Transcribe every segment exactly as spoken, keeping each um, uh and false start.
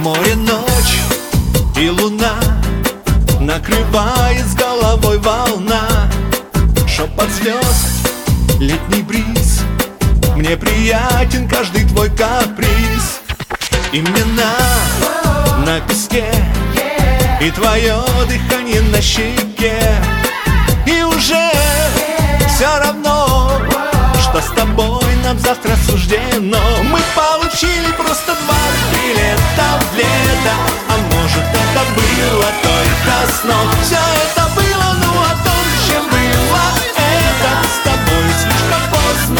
Море, ночь и луна, накрывает с головой волна. Шепот звезд, летний бриз, мне приятен каждый твой каприз. Имена на песке и твое дыхание на щеке. И уже все равно, что с тобой нам завтра суждено. Мы получили просто два билета в лето, а может это было только сном. Все это было, ну о том, чем было это. С тобой слишком поздно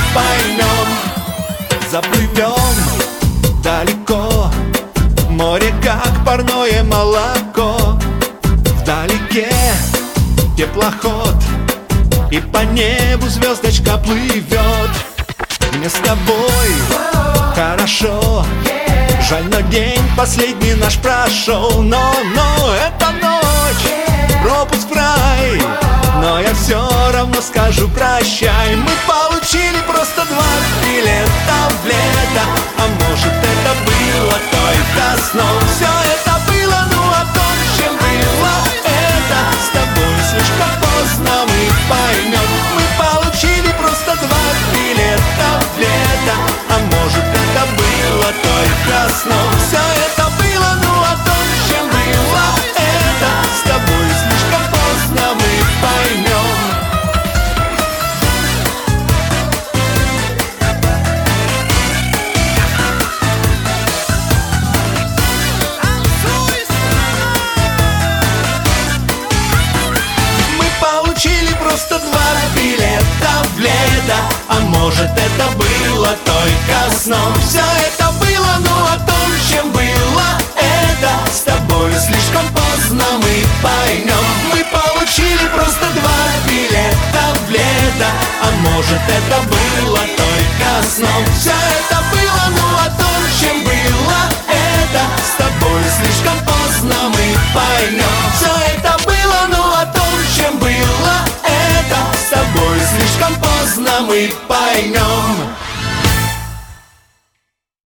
мы поймем. Заплывем далеко, море как парное молоко. Вдалеке теплоход, и по небу звездочка плывет. Мне с тобой хорошо, жаль, но день последний наш прошел. Но, но эта ночь пропуск в рай, но я все равно скажу прощай. Мы получили просто два билета в лето, а может это было только сном. Все это было, ну о том, чем было это. С тобой слишком поздно мы поймем. Мы получили просто два билета в лето, а может это было только сном. Все это было, ну о том, чем было это. С тобой слишком поздно мы поймем. Получили просто два билета в лето, а может это было только сном. Все это было, ну о том, чем было это. С тобой слишком поздно мы поймем. Мы получили просто два билета в лето, а может это было только сном. Все это было, ну о том, чем было это. С тобой слишком поздно мы поймем. Все это было, ну о том, чем было это. С тобой слишком поздно мы поймем.